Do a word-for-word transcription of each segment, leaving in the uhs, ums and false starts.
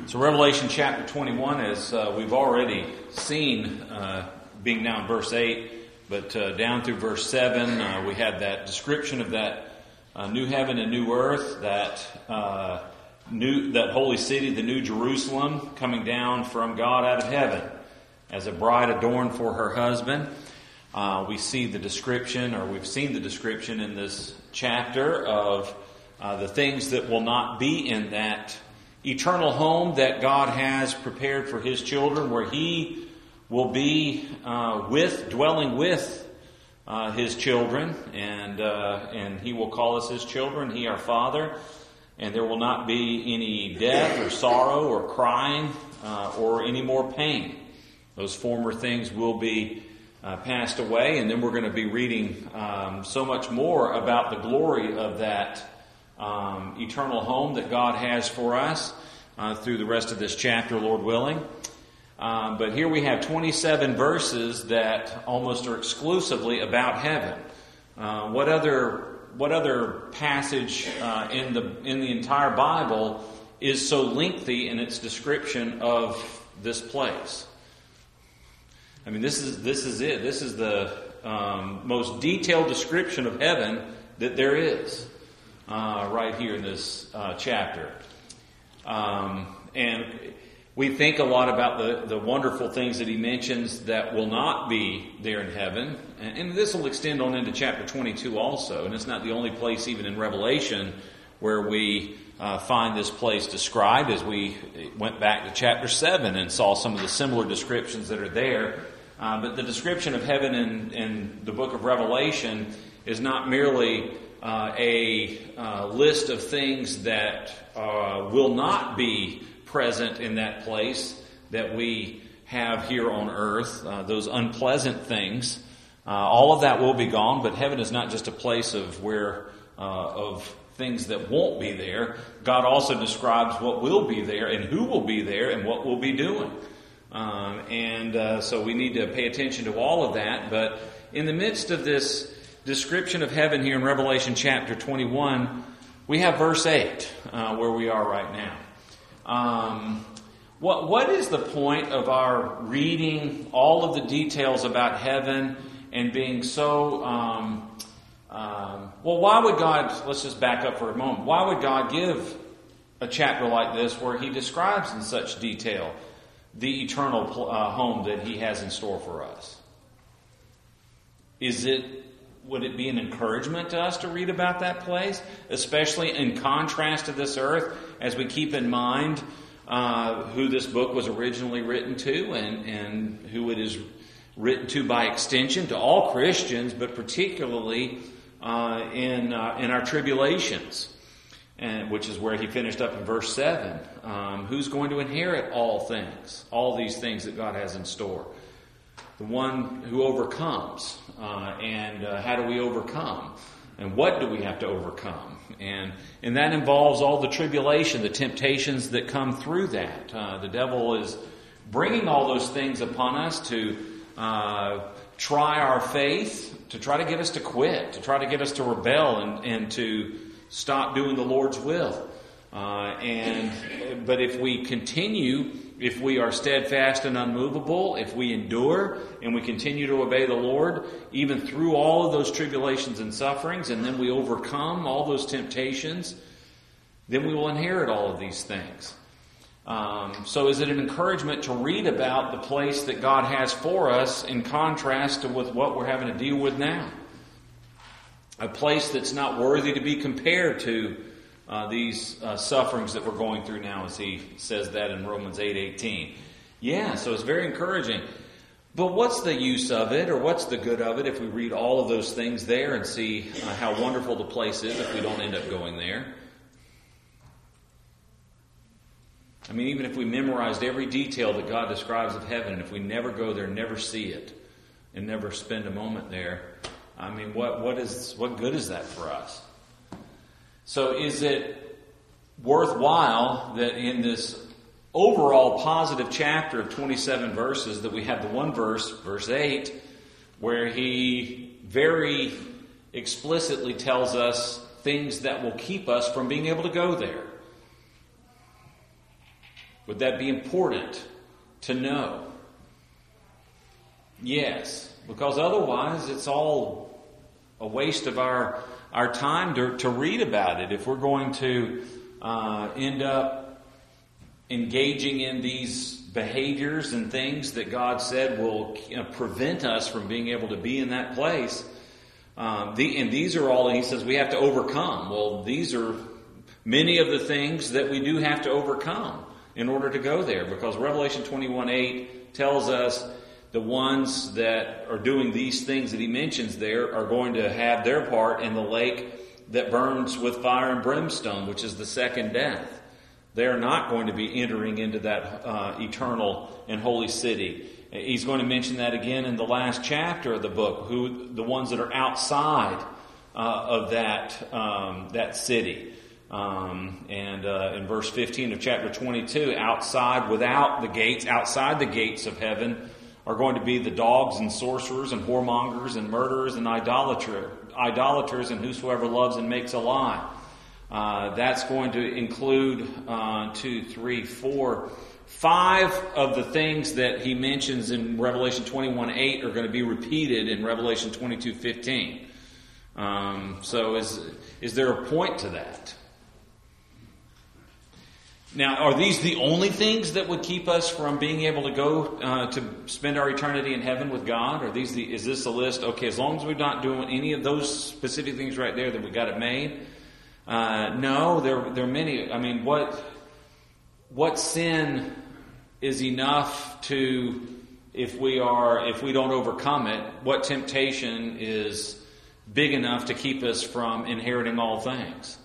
So Revelation chapter twenty-one, as uh, we've already seen, uh, being now in verse eight, but uh, down through verse seven, uh, we had that description of that uh, new heaven and new earth, that uh, new that holy city, the New Jerusalem, coming down from God out of heaven as a bride adorned for her husband. Uh, we see the description, or we've seen the description in this chapter of uh, the things that will not be in that eternal home that God has prepared for His children, where He will be uh, with, dwelling with uh, His children, and uh, and He will call us His children, He our Father, and there will not be any death or sorrow or crying uh, or any more pain. Those former things will be uh, passed away, and then we're going to be reading um, so much more about the glory of that Um, eternal home that God has for us uh, through the rest of this chapter, Lord willing. Um, but here we have twenty-seven verses that almost are exclusively about heaven. Uh, what other what other passage uh, in the in the entire Bible is so lengthy in its description of this place? I mean, this is this is it. This is the um, most detailed description of heaven that there is. Uh, right here in this uh, chapter. Um, and we think a lot about the, the wonderful things that he mentions that will not be there in heaven. And, and this will extend on into chapter twenty-two also. And it's not the only place, even in Revelation, where we uh, find this place described, as we went back to chapter seven and saw some of the similar descriptions that are there. Uh, but the description of heaven in, in the book of Revelation is not merely Uh, a uh, list of things that uh, will not be present in that place that we have here on earth, uh, those unpleasant things. Uh, all of that will be gone, but heaven is not just a place of where uh, of things that won't be there. God also describes what will be there and who will be there and what we'll be doing. Um, and uh, so we need to pay attention to all of that. But in the midst of this description of heaven here in Revelation chapter twenty-one, we have verse eight, uh, where we are right now. Um, what what is the point of our reading all of the details about heaven and being so... Um, um, well, why would God... Let's just back up for a moment. Why would God give a chapter like this where He describes in such detail the eternal uh, home that He has in store for us? Is it... Would it be an encouragement to us to read about that place, especially in contrast to this earth, as we keep in mind uh, who this book was originally written to, and, and who it is written to by extension to all Christians, but particularly uh, in uh, in our tribulations, and which is where he finished up in verse seven. Um, who's going to inherit all things, all these things that God has in store? The one who overcomes. Uh, and uh, how do we overcome? And what do we have to overcome? And and that involves all the tribulation, the temptations that come through that. Uh, the devil is bringing all those things upon us to uh, try our faith, to try to get us to quit, to try to get us to rebel and, and to stop doing the Lord's will. Uh, and but if we continue, if we are steadfast and unmovable, if we endure and we continue to obey the Lord, even through all of those tribulations and sufferings, and then we overcome all those temptations, then we will inherit all of these things. Um, so is it an encouragement to read about the place that God has for us in contrast to with what we're having to deal with now? A place that's not worthy to be compared to Uh, these uh, sufferings that we're going through now, as he says that in Romans eight eighteen. Yeah, so it's very encouraging. But what's the use of it, or what's the good of it if we read all of those things there and see uh, how wonderful the place is if we don't end up going there? I mean, even if we memorized every detail that God describes of heaven, and if we never go there, never see it, and never spend a moment there, I mean, what what is what good is that for us? So is it worthwhile that in this overall positive chapter of twenty-seven verses that we have the one verse, verse eight, where he very explicitly tells us things that will keep us from being able to go there? Would that be important to know? Yes, because otherwise it's all a waste of our our time to, to read about it. If we're going to uh, end up engaging in these behaviors and things that God said will, you know, prevent us from being able to be in that place, um, the, and these are all, he says, we have to overcome. Well, these are many of the things that we do have to overcome in order to go there, because Revelation twenty-one eight tells us the ones that are doing these things that he mentions there are going to have their part in the lake that burns with fire and brimstone, which is the second death. They are not going to be entering into that uh, eternal and holy city. He's going to mention that again in the last chapter of the book, who the ones that are outside uh, of that um, that city. Um, and uh, in verse fifteen of chapter twenty-two, outside, without the gates, outside the gates of heaven, are going to be the dogs and sorcerers and whoremongers and murderers and idolater, idolaters and whosoever loves and makes a lie. Uh, that's going to include uh, two, three, four, five of the things that he mentions in Revelation twenty-one eight are going to be repeated in Revelation twenty-two fifteen. Um, so is is there a point to that? Now, are these the only things that would keep us from being able to go uh, to spend our eternity in heaven with God? Are these the, is this a list? Okay, as long as we're not doing any of those specific things right there, that we got it made. Uh, no, there there are many. I mean, what what sin is enough to, if we are if we don't overcome it? What temptation is big enough to keep us from inheriting all things?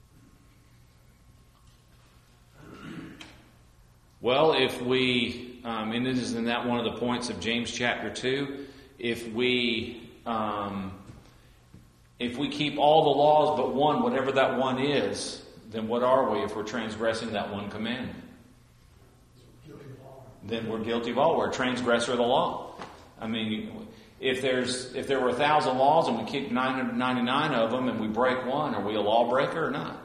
Well, if we, um, and this is in that one of the points of James chapter two, if we um, if we keep all the laws but one, whatever that one is, then what are we if we're transgressing that one commandment? Then we're guilty of all. We're a transgressor of the law. I mean, if there's if there were a thousand laws and we keep nine hundred ninety-nine of them and we break one, are we a lawbreaker or not?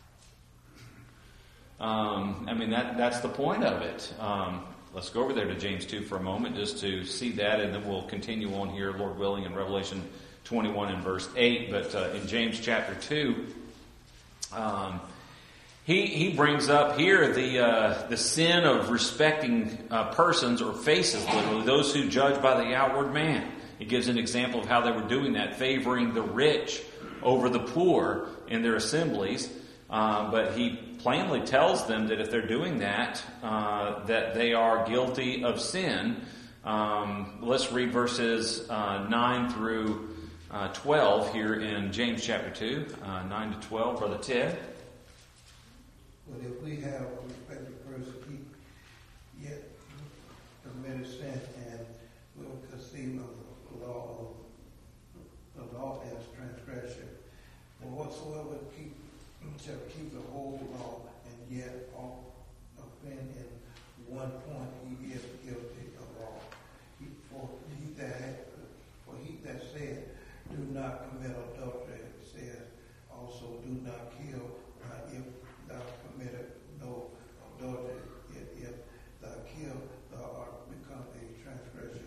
Um, I mean, that that's the point of it. Um, let's go over there to James two for a moment just to see that, and then we'll continue on here, Lord willing, in Revelation twenty-one and verse eight. But uh, in James chapter two, um, he he brings up here the uh, the sin of respecting uh, persons or faces, literally, those who judge by the outward man. He gives an example of how they were doing that, favoring the rich over the poor in their assemblies. Uh, but he plainly tells them that if they're doing that, uh, that they are guilty of sin. Um, let's read verses uh, nine through uh, twelve here in James chapter two, uh, nine to twelve. Brother Ted. But if we have respect to person, keep yet committed sin and will conceive of the law, of the law as transgression, and whatsoever keep shall keep the whole law, and yet offend in one point, he is guilty of all. He, for he that for he that said, "Do not commit adultery," says also, "Do not kill." Uh, if thou committed no adultery, yet if thou kill, thou art become a transgression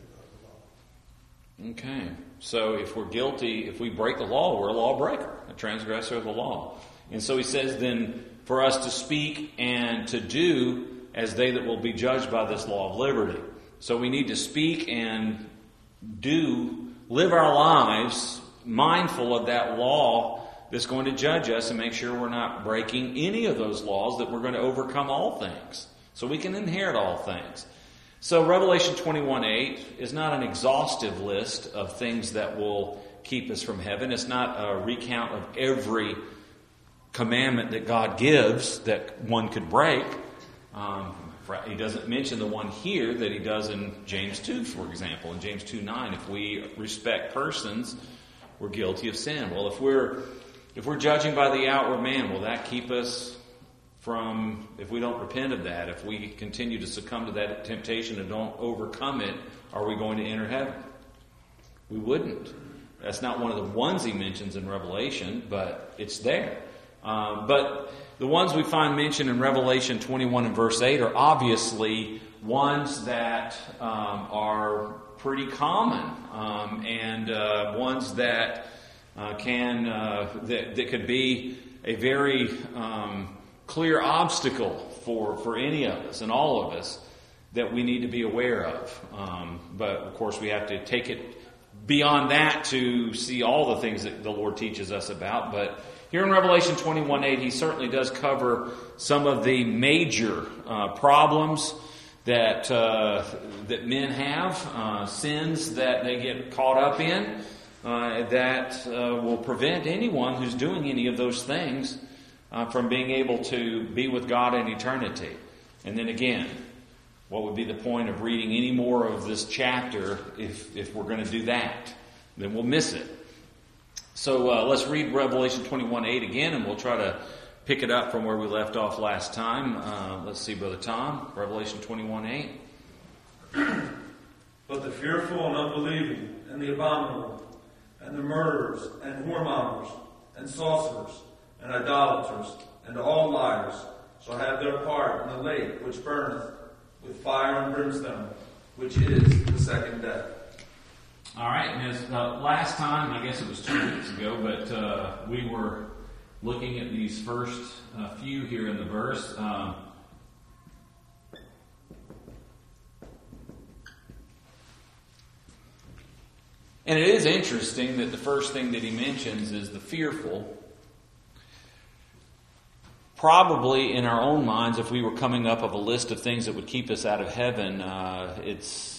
of the law. Okay, so if we're guilty, if we break the law, we're a lawbreaker, a transgressor of the law. And so he says then for us to speak and to do as they that will be judged by this law of liberty. So we need to speak and do, live our lives mindful of that law that's going to judge us, and make sure we're not breaking any of those laws, that we're going to overcome all things, so we can inherit all things. So Revelation twenty-one eight is not an exhaustive list of things that will keep us from heaven. It's not a recount of every commandment that God gives that one could break. Um, he doesn't mention the one here that he does in James two, for example. In James two nine, if we respect persons, we're guilty of sin. Well, if we're if we're judging by the outward man, will that keep us from, if we don't repent of that, if we continue to succumb to that temptation and don't overcome it, are we going to enter heaven? We wouldn't. That's not one of the ones he mentions in Revelation, but it's there. Uh, but the ones we find mentioned in Revelation twenty-one and verse eight are obviously ones that um, are pretty common um, and uh, ones that uh, can uh, that, that could be a very um, clear obstacle for, for any of us and all of us that we need to be aware of. Um, but of course we have to take it beyond that to see all the things that the Lord teaches us about. But here in Revelation twenty-one eight, he certainly does cover some of the major uh, problems that uh, that men have, uh, sins that they get caught up in, uh, that uh, will prevent anyone who's doing any of those things uh, from being able to be with God in eternity. And then again, what would be the point of reading any more of this chapter if, if we're going to do that? Then we'll miss it. So uh, let's read Revelation twenty-one eight again, and we'll try to pick it up from where we left off last time. Uh, let's see, Brother Tom, Revelation twenty-one eight. But the fearful and unbelieving, and the abominable, and the murderers, and whoremongers, and sorcerers, and idolaters, and all liars, shall have their part in the lake which burneth with fire and brimstone, which is the second death. All right, and as uh, last time, I guess it was two weeks ago, but uh, we were looking at these first uh, few here in the verse. Um, and it is interesting that the first thing that he mentions is the fearful. Probably in our own minds, if we were coming up of a list of things that would keep us out of heaven, uh, it's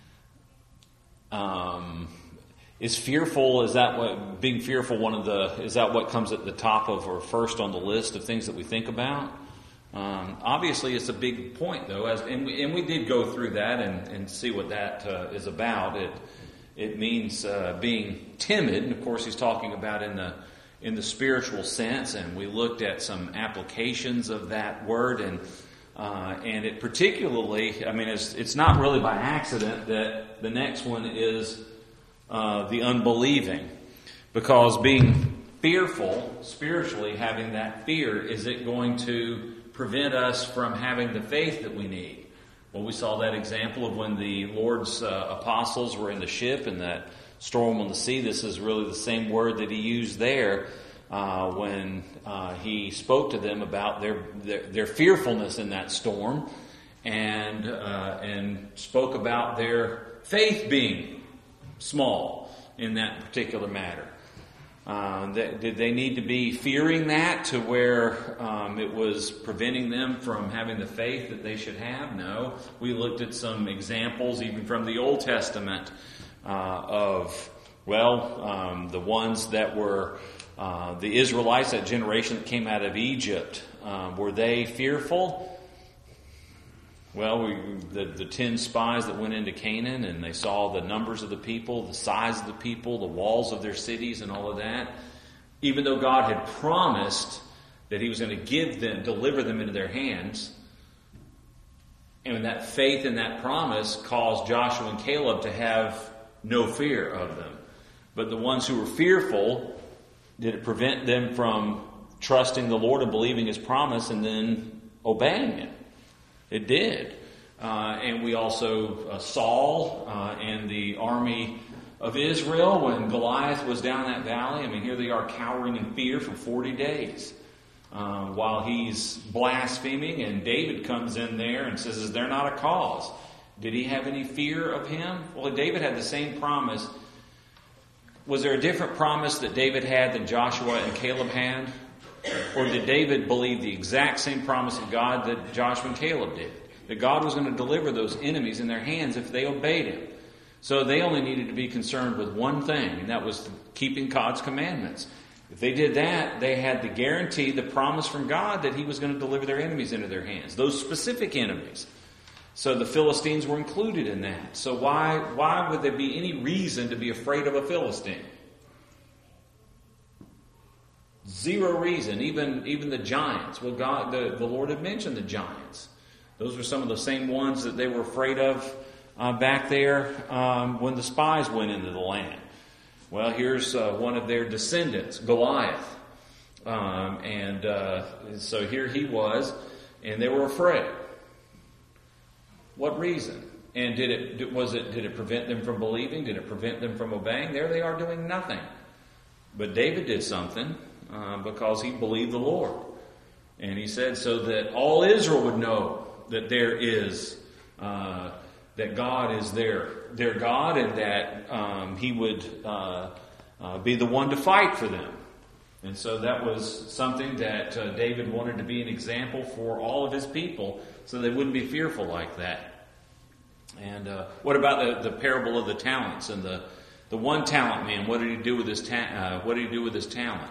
um, is fearful. Is that what being fearful? One of the is that what comes at the top of or first on the list of things that we think about? Um, obviously, it's a big point, though, as and we, and we did go through that and, and see what that uh, is about. It it means uh, being timid, and of course, he's talking about in the in the spiritual sense, and we looked at some applications of that word, and uh, and it particularly, I mean, it's it's not really by accident that the next one is uh, the unbelieving, because being fearful spiritually, having that fear, is it going to prevent us from having the faith that we need? Well, we saw that example of when the Lord's uh, apostles were in the ship and that storm on the sea. This is really the same word that he used there uh, when uh, he spoke to them about their, their their fearfulness in that storm, and uh, and spoke about their faith being small in that particular matter. Uh, that, did they need to be fearing that to where um, it was preventing them from having the faith that they should have? No. We looked at some examples even from the Old Testament uh, of, well, um, the ones that were uh, the Israelites, that generation that came out of Egypt. Uh, were they fearful? Well, we, the, the ten spies that went into Canaan, and they saw the numbers of the people, the size of the people, the walls of their cities, and all of that. Even though God had promised that he was going to give them, deliver them into their hands, and that faith in that promise caused Joshua and Caleb to have no fear of them. But the ones who were fearful, did it prevent them from trusting the Lord and believing his promise and then obeying it? It did. Uh, and we also, uh, Saul uh, and the army of Israel, when Goliath was down that valley, I mean, here they are cowering in fear for forty days uh, while he's blaspheming, and David comes in there and says, is there not a cause? Did he have any fear of him? Well, David had the same promise. Was there a different promise that David had than Joshua and Caleb had? Or did David believe the exact same promise of God that Joshua and Caleb did? That God was going to deliver those enemies in their hands if they obeyed him. So they only needed to be concerned with one thing, and that was keeping God's commandments. If they did that, they had the guarantee, the promise from God that he was going to deliver their enemies into their hands. Those specific enemies. So the Philistines were included in that. So why, why would there be any reason to be afraid of a Philistine? Zero reason. Even even the giants. Well, God, the, the Lord had mentioned the giants. Those were some of the same ones that they were afraid of uh, back there um, when the spies went into the land. Well, here's uh, one of their descendants, Goliath. Um, and uh, so here he was, and they were afraid. What reason? And did it was it did it prevent them from believing? Did it prevent them from obeying? There they are doing nothing. But David did something uh, because he believed the Lord, and he said so that all Israel would know that there is uh, that God is their their God, and that um, He would uh, uh, be the one to fight for them. And so that was something that uh, David wanted to be an example for all of his people, so they wouldn't be fearful like that. And uh, what about the, the parable of the talents and the, the one talent man? What did he do with his ta- uh, what did he do with his talent?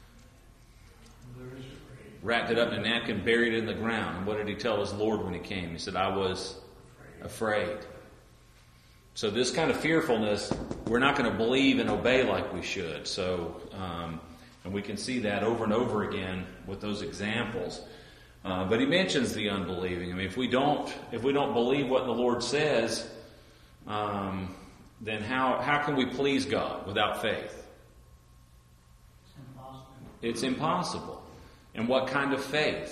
Wrapped it up in a napkin, buried it in the ground. And what did he tell his Lord when he came? He said, "I was afraid." So this kind of fearfulness, we're not going to believe and obey like we should. So. Um, And we can see that over and over again with those examples. Uh, but he mentions the unbelieving. I mean, if we don't, if we don't believe what the Lord says, um, then how how can we please God without faith? It's impossible. It's impossible. And what kind of faith?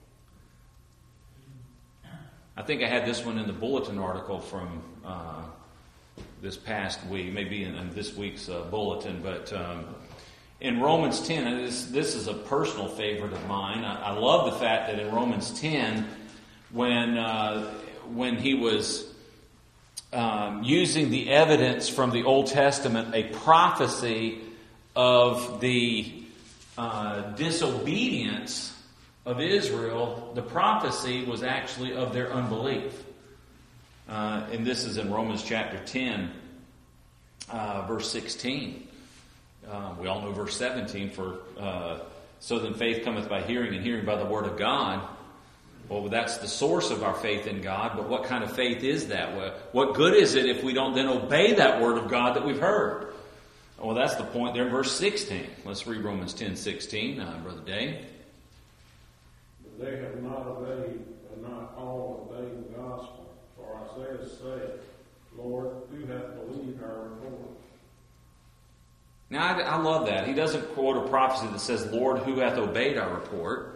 I think I had this one in the bulletin article from uh, this past week, maybe in, in this week's uh, bulletin, but. Um, In Romans ten, and this, this is a personal favorite of mine. I, I love the fact that in Romans ten, when uh, when he was um, using the evidence from the Old Testament, a prophecy of the uh, disobedience of Israel, the prophecy was actually of their unbelief. Uh, and this is in Romans chapter ten, uh, verse sixteen. Uh, we all know verse seventeen, for uh, so then faith cometh by hearing, and hearing by the word of God. Well, that's the source of our faith in God, but what kind of faith is that? What good is it if we don't then obey that word of God that we've heard? Well, that's the point there in verse sixteen. Let's read Romans ten sixteen, uh, Brother Dave. But they have not obeyed, and not all obeyed the gospel. For Isaiah said, Lord, who hath believed our report? Now, I, I love that. He doesn't quote a prophecy that says, Lord, who hath obeyed our report?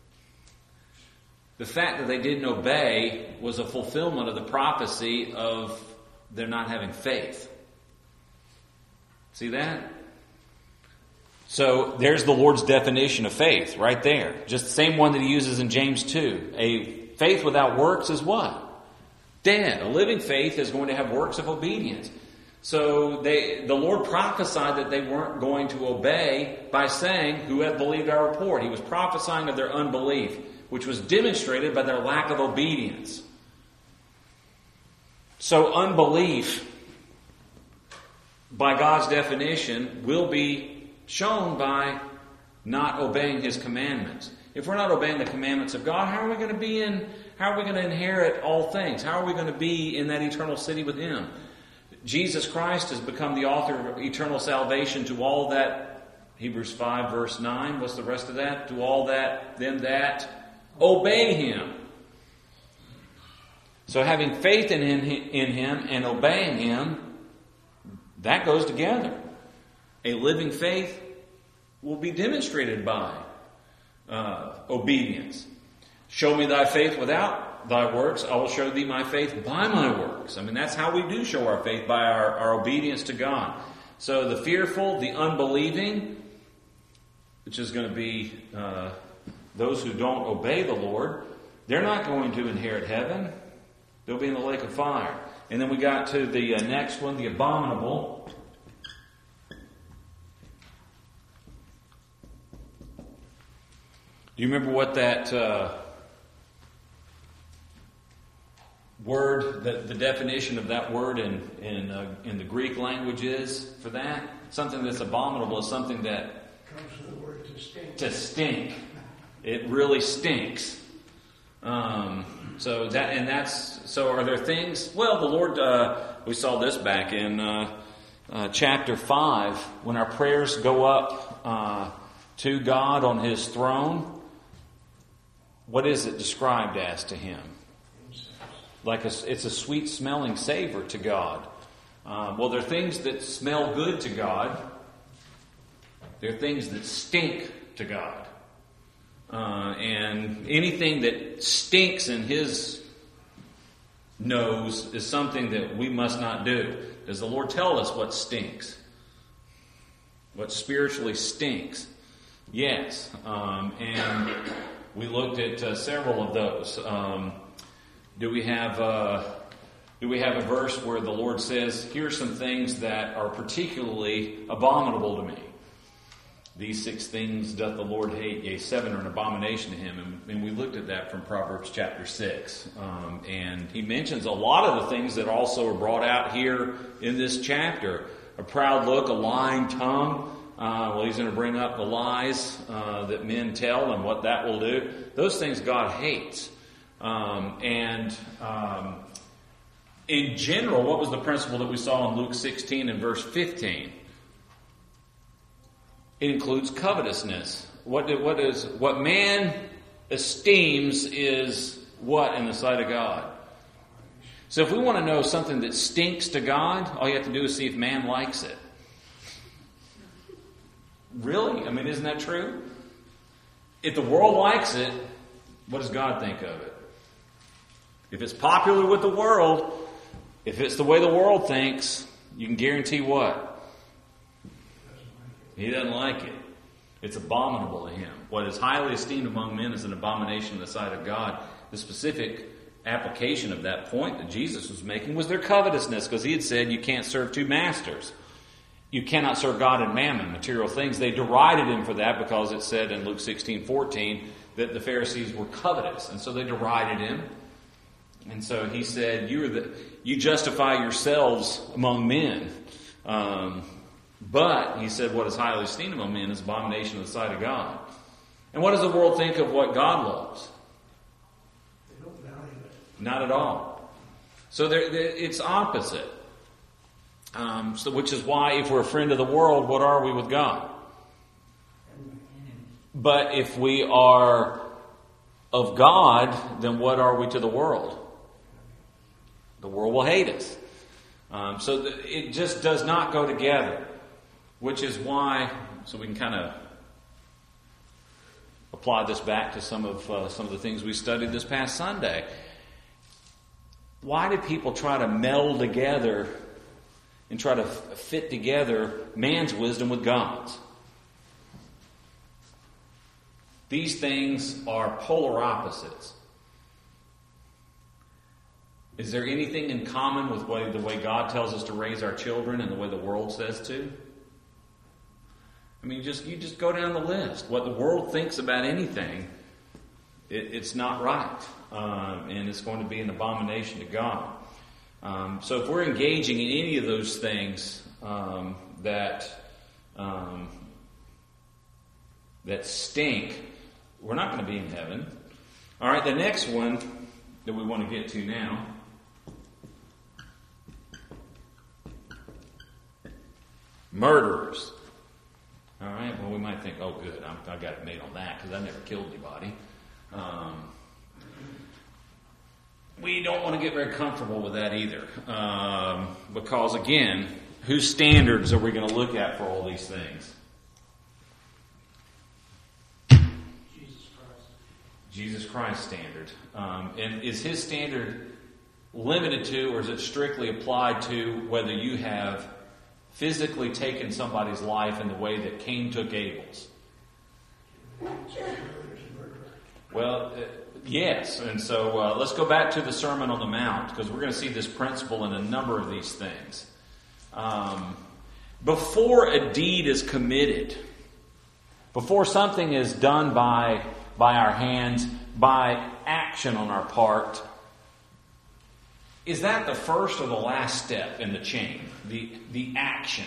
The fact that they didn't obey was a fulfillment of the prophecy of their not having faith. See that? So, there's the Lord's definition of faith right there. Just the same one that he uses in James two. A faith without works is what? Dead. A living faith is going to have works of obedience. So they, the Lord prophesied that they weren't going to obey by saying, who hath believed our report? He was prophesying of their unbelief, which was demonstrated by their lack of obedience. So unbelief, by God's definition, will be shown by not obeying His commandments. If we're not obeying the commandments of God, how are we going to be in, how are we going to inherit all things? How are we going to be in that eternal city with Him? Jesus Christ has become the author of eternal salvation to all that, Hebrews five verse nine, what's the rest of that? To all that, them that obey Him. So having faith in Him, in him and obeying Him, that goes together. A living faith will be demonstrated by uh, obedience. Show me thy faith without thy works, I will show thee my faith by my works. I mean, that's how we do show our faith, by our, our obedience to God. So the fearful, the unbelieving, which is going to be uh, those who don't obey the Lord, they're not going to inherit heaven. They'll be in the lake of fire. And then we got to the uh, next one, the abominable. Do you remember what that Uh, word, the, the definition of that word in in, uh, in the Greek language is for that? Something that's abominable is something that Comes from the word to stink. to stink. It really stinks. Um, so that and that's so. Are there things? Well, the Lord. Uh, we saw this back in uh, uh, chapter five when our prayers go up uh, to God on His throne. What is it described as to Him? Like a, it's a sweet smelling savor to God. Uh, well, there are things that smell good to God. There are things that stink to God. Uh, and anything that stinks in his nose is something that we must not do. Does the Lord tell us what stinks? What spiritually stinks? Yes. Um, and we looked at uh, several of those. Um, do we have uh, do we have a verse where the Lord says, "Here are some things that are particularly abominable to me. These six things doth the Lord hate, yea, seven are an abomination to him." And, and we looked at that from Proverbs chapter six. Um, and he mentions a lot of the things that also are brought out here in this chapter. A proud look, a lying tongue. Uh, well, he's going to bring up the lies uh, that men tell and what that will do. Those things God hates. Um, and um, in general, what was the principle that we saw in Luke sixteen and verse fifteen? It includes covetousness. What, what is what man esteems is what in the sight of God? So if we want to know something that stinks to God, all you have to do is see if man likes it. Really? I mean, isn't that true? If the world likes it, what does God think of it? If it's popular with the world, if it's the way the world thinks, you can guarantee what? He doesn't like it. It's abominable to him. What is highly esteemed among men is an abomination in the sight of God. The specific application of that point that Jesus was making was their covetousness, because he had said you can't serve two masters. You cannot serve God and mammon, material things. They derided him for that because it said in Luke sixteen fourteen that the Pharisees were covetous, and so they derided him. And so he said, "You are the you justify yourselves among men." Um, But, he said, what is highly esteemed among men is abomination in the sight of God. And what does the world think of what God loves? They don't value it. Not at all. So there, there, it's opposite. Um, so, which is why if we're a friend of the world, what are we with God? But if we are of God, then what are we to the world? The world will hate us. Um, so th- it just does not go together. Which is why, so we can kind of apply this back to some of uh, some of the things we studied this past Sunday. Why do people try to meld together and try to f- fit together man's wisdom with God's? These things are polar opposites. Is there anything in common with way, the way God tells us to raise our children and the way the world says to? I mean, just you just go down the list. What the world thinks about anything, it, it's not right. Um, and it's going to be an abomination to God. Um, so if we're engaging in any of those things um, that um, that stink, we're not going to be in heaven. All right, the next one that we want to get to now. Murderers. All right, well, we might think, oh, good, I'm, I got it made on that because I never killed anybody. Um, we don't want to get very comfortable with that either. Um, because, again, whose standards are we going to look at for all these things? Jesus Christ. Jesus Christ's standard. Um, and is his standard limited to, or is it strictly applied to whether you have physically taken somebody's life in the way that Cain took Abel's? Well, uh, yes. And so uh, let's go back to the Sermon on the Mount, because we're going to see this principle in a number of these things. Um, before a deed is committed, before something is done by, by our hands, by action on our part, is that the first or the last step in the chain? The the action.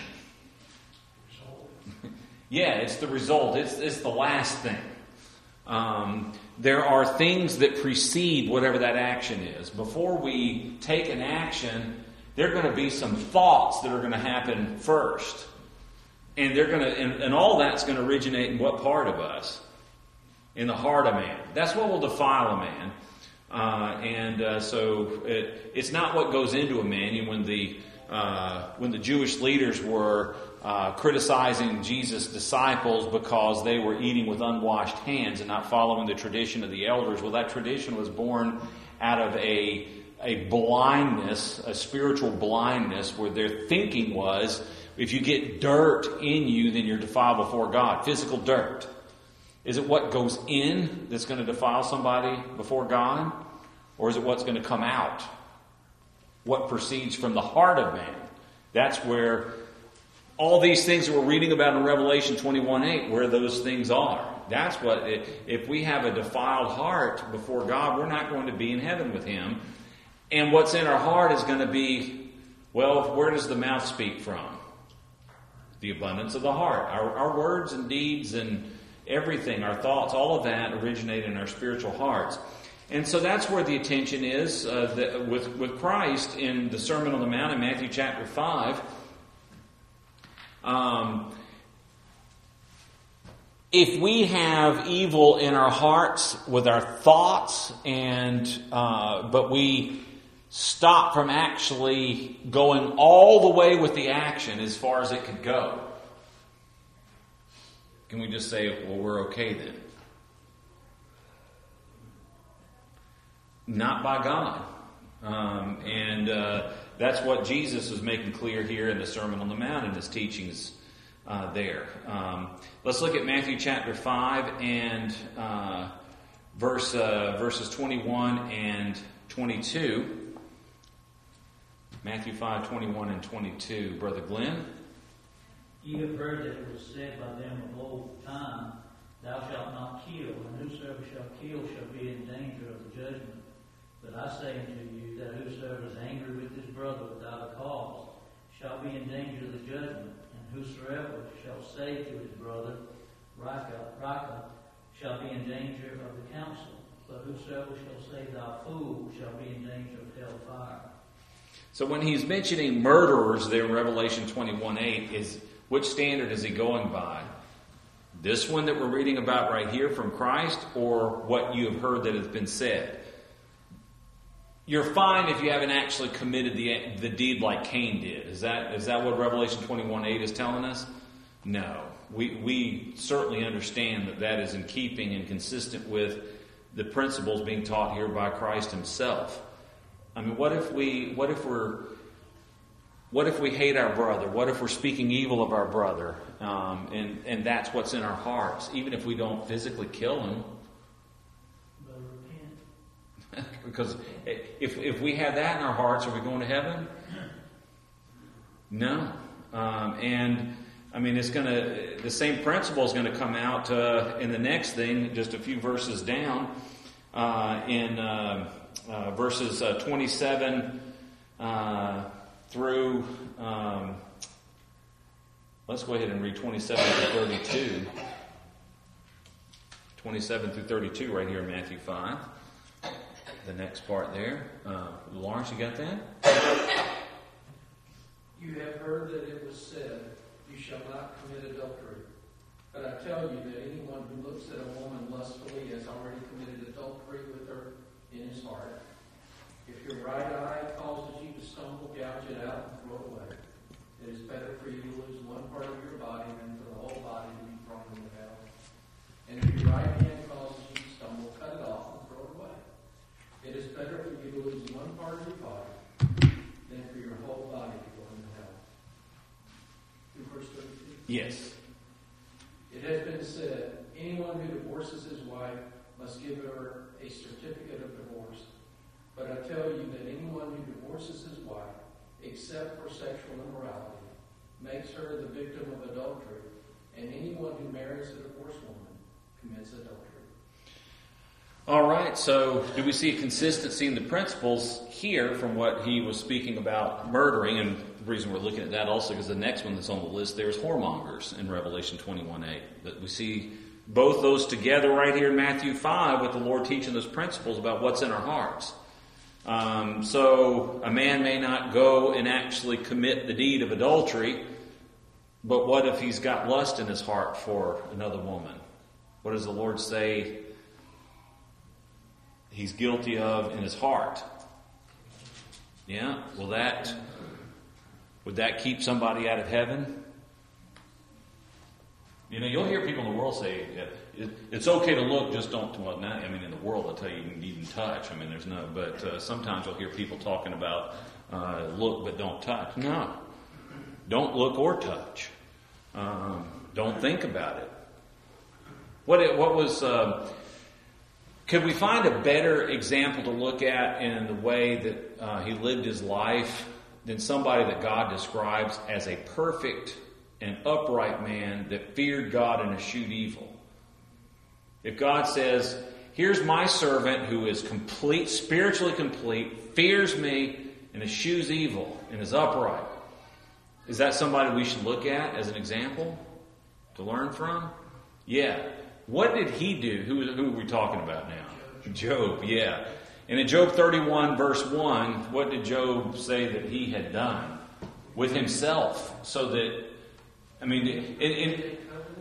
Yeah, it's the result. It's it's the last thing. Um, there are things that precede whatever that action is. Before we take an action, there are going to be some thoughts that are going to happen first, and they're going to and, and all that's going to originate in what part of us? In the heart of man. That's what will defile a man. Uh, and uh, so it, it's not what goes into a man. And when the uh, when the Jewish leaders were uh, criticizing Jesus' disciples because they were eating with unwashed hands and not following the tradition of the elders. Well, that tradition was born out of a a blindness, a spiritual blindness, where their thinking was, if you get dirt in you, then you're defiled before God. Physical dirt. Is it what goes in that's going to defile somebody before God? Or is it what's going to come out? What proceeds from the heart of man? That's where all these things that we're reading about in Revelation twenty-one eight, where those things are. That's what, if we have a defiled heart before God, we're not going to be in heaven with Him. And what's in our heart is going to be, well, where does the mouth speak from? The abundance of the heart. Our, our words and deeds and everything, our thoughts, all of that originate in our spiritual hearts. And so that's where the attention is uh, the, with, with Christ in the Sermon on the Mount in Matthew chapter five. Um, if we have evil in our hearts with our thoughts, and uh, but we stop from actually going all the way with the action as far as it could go, can we just say, well, we're okay then? Not by God. Um, and uh, that's what Jesus was making clear here in the Sermon on the Mount in his teachings uh, there. Um, let's look at Matthew chapter five and uh, verse uh, verses twenty-one and twenty-two. Matthew five, twenty-one and twenty-two. Brother Glenn? Ye have heard that it was said by them of old time, Thou shalt not kill, and whosoever shall kill shall be in danger of the judgment. But I say unto you that whosoever is angry with his brother without a cause shall be in danger of the judgment, and whosoever shall say to his brother, Raka, Raka, shall be in danger of the council. But whosoever shall say, Thou fool, shall be in danger of hell fire. So when he's mentioning murderers there in Revelation twenty-one eight, is which standard is he going by? This one that we're reading about right here from Christ, or what you have heard that has been said? You're fine if you haven't actually committed the the deed like Cain did. Is that is that what Revelation twenty-one eight is telling us? No. We we certainly understand that that is in keeping and consistent with the principles being taught here by Christ Himself. I mean, what if we what if we're what if we hate our brother? What if we're speaking evil of our brother? Um, and and that's what's in our hearts, even if we don't physically kill him. Because if if we have that in our hearts, are we going to heaven? No. Um, and I mean, it's going to the same principle is going to come out uh, in the next thing, just a few verses down, uh, in uh, uh, verses uh, twenty-seven uh, through. Um, let's go ahead and read twenty-seven through thirty-two. twenty-seven through thirty-two, right here in Matthew five. The next part there. Uh, Lawrence, you got that? You have heard that it was said, You shall not commit adultery. But I tell you that anyone who looks at a woman lustfully has already committed adultery with her in his heart. If your right eye causes you to stumble, gouge it out and throw it away. It is better for you to lose one part of your body than for the whole body to be thrown into hell. And if your right hand causes you to stumble, cut it off and throw it away. It is better for you to lose one part of your body than for your whole body to go into hell. Through verse thirty-two. Yes. It has been said, anyone who divorces his wife must give her a certificate of divorce. But I tell you that anyone who divorces his wife, except for sexual immorality, makes her the victim of adultery, and anyone who marries a divorced woman commits adultery. All right, so do we see a consistency in the principles here from what he was speaking about murdering? And the reason we're looking at that also because the next one that's on the list there is whoremongers in Revelation twenty-one eight. But we see both those together right here in Matthew five with the Lord teaching those principles about what's in our hearts. Um, so a man may not go and actually commit the deed of adultery, but what if he's got lust in his heart for another woman? What does the Lord say he's guilty of in his heart? Yeah, well that Would that keep somebody out of heaven? You know, you'll hear people in the world say, it's okay to look, just don't, well, not, I mean, in the world, I'll tell you, you can even touch. I mean, there's no, but uh, sometimes you'll hear people talking about uh, look but don't touch. No. Don't look or touch. Um, don't think about it. What it, what was, uh, could we find a better example to look at in the way that uh, he lived his life than somebody that God describes as a perfect and upright man that feared God and eschewed evil? If God says, here's my servant who is complete, spiritually complete, fears me and eschews evil and is upright, is that somebody we should look at as an example to learn from? Yeah. What did he do? Who, who are we talking about now? Job, yeah. And in Job thirty-one, verse one, what did Job say that he had done with himself? So that, I mean, in, in,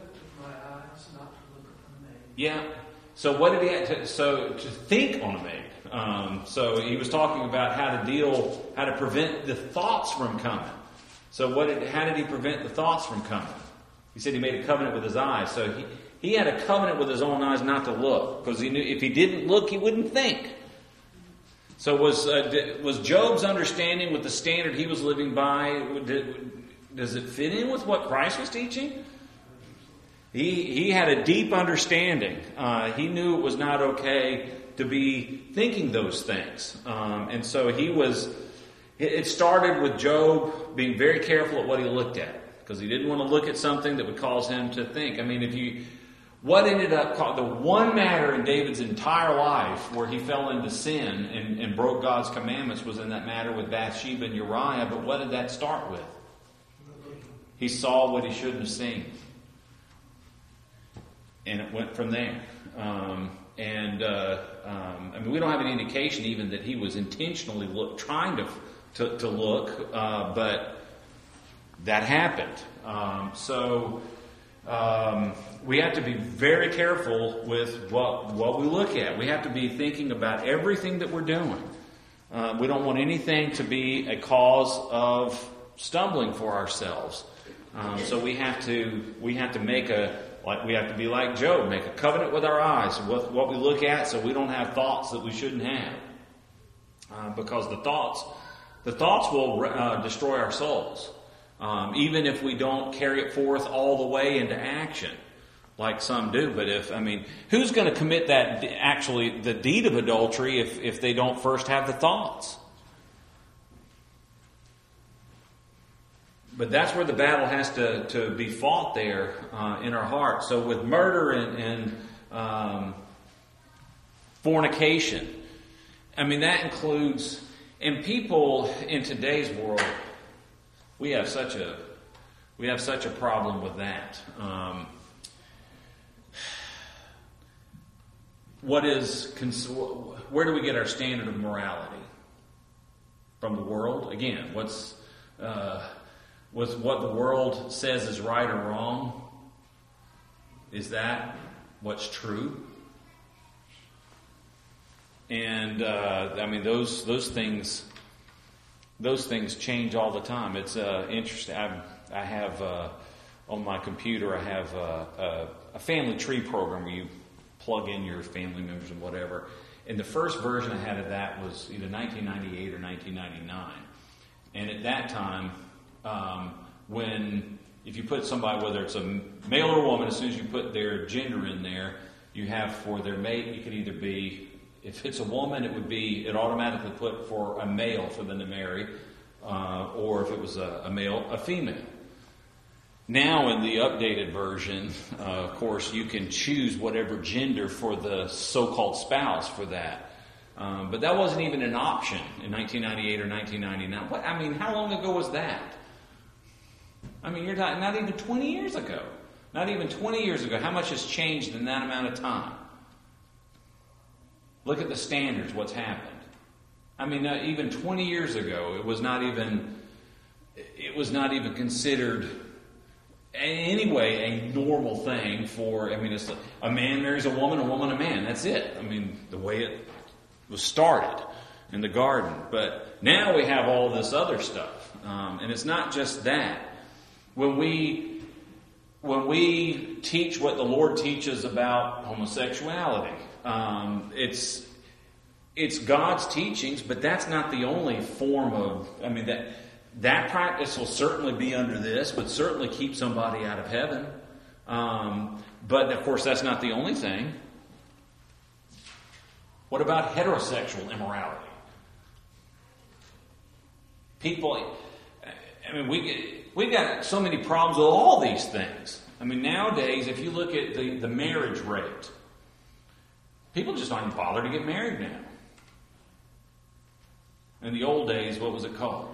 yeah. So what did he have to, so to think on a maid? Um, so he was talking about how to deal, how to prevent the thoughts from coming. So what did, how did he prevent the thoughts from coming? He said he made a covenant with his eyes. So he, he had a covenant with his own eyes not to look, because he knew if he didn't look, he wouldn't think. So was uh, was Job's understanding with the standard he was living by, did, does it fit in with what Christ was teaching? He he had a deep understanding. Uh, he knew it was not okay to be thinking those things. Um, and so he was, it started with Job being very careful at what he looked at, because he didn't want to look at something that would cause him to think. I mean, if you, what ended up, the one matter in David's entire life where he fell into sin and, and broke God's commandments was in that matter with Bathsheba and Uriah. But what did that start with? He saw what he shouldn't have seen. And it went from there. Um, and uh, um, I mean, we don't have any indication even that he was intentionally look, trying to to, to look, uh, but that happened. Um, so um, we have to be very careful with what what we look at. We have to be thinking about everything that we're doing. Uh, we don't want anything to be a cause of stumbling for ourselves. Um, so we have to we have to make a like we have to be like Job, make a covenant with our eyes with what we look at, so we don't have thoughts that we shouldn't have, uh, because the thoughts the thoughts will uh, destroy our souls, um, even if we don't carry it forth all the way into action, like some do. But if I mean, who's going to commit that actually the deed of adultery if if they don't first have the thoughts? But that's where the battle has to, to be fought there uh, in our hearts. So with murder and, and um, fornication, I mean, that includes, and people in today's world, we have such a we have such a problem with that. Um, what is where do we get our standard of morality? From the world? Again, what's uh, Was what the world says is right or wrong? Is that what's true? And uh, I mean, those those things those things change all the time. It's uh, interesting. I, I have uh, on my computer. I have uh, a, a family tree program where you plug in your family members and whatever. And the first version I had of that was either nineteen ninety-eight or nineteen ninety-nine. And at that time. Um, when, if you put somebody, whether it's a male or a woman, as soon as you put their gender in there, you have for their mate, you could either be, if it's a woman, it would be, it automatically put for a male for them to marry, uh, or if it was a, a male, a female. Now in the updated version, uh, of course, you can choose whatever gender for the so-called spouse for that. Um, but that wasn't even an option in nineteen ninety-eight or nineteen ninety-nine. What, I mean, how long ago was that? I mean, you're talking not even twenty years ago. Not even twenty years ago. How much has changed in that amount of time? Look at the standards, what's happened. I mean, uh, even twenty years ago, it was not even, it was not even considered anyway a normal thing for, I mean, it's a man marries a woman, a woman a man. That's it. I mean, the way it was started. in the garden. But now we have all this other stuff. Um, and it's not just that. When we, when we teach what the Lord teaches about homosexuality, um, it's, it's God's teachings, but that's not the only form of, I mean, that, that practice will certainly be under this, would certainly keep somebody out of heaven. Um, but of course, that's not the only thing. What about heterosexual immorality? People, I mean, we we got so many problems with all these things. I mean, nowadays, if you look at the, the marriage rate, people just don't even bother to get married now. In the old days, what was it called?